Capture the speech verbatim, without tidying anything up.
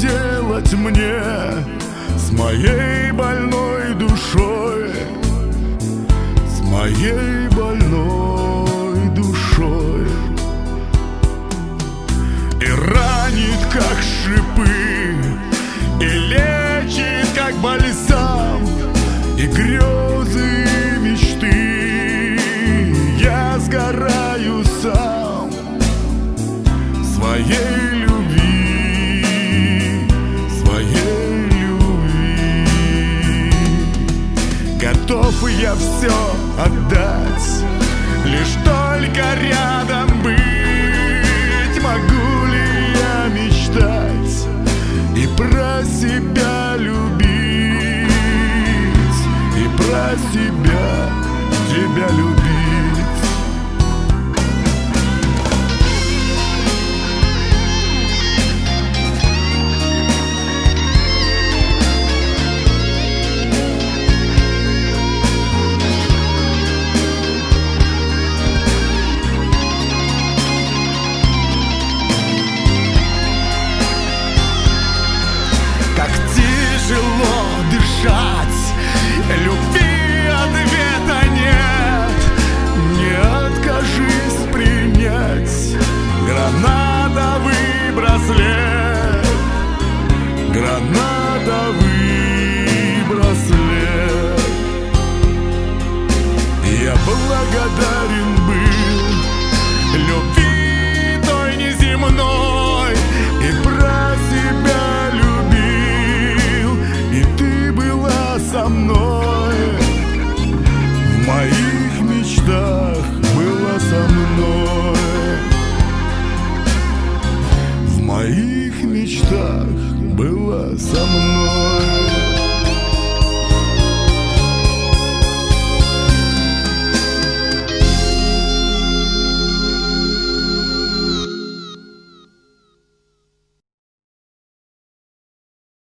делать мне с моей больной душой, с моей больной душой? И ранит, как шипы, и лечит, как бальзам, и грезы, и мечты. Я сгораю сам своей любви, своей любви. Готов я все отдать, лишь только рядом быть. Могу ли я мечтать и про себя любить, и про себя, тебя любить? Тяжело дышать, любви ответа нет. Не откажись принять гранатовый браслет, гранатовый браслет. Я благодарен был любви той неземной и про себя со мной. В моих мечтах была со мной. В моих мечтах была со мной.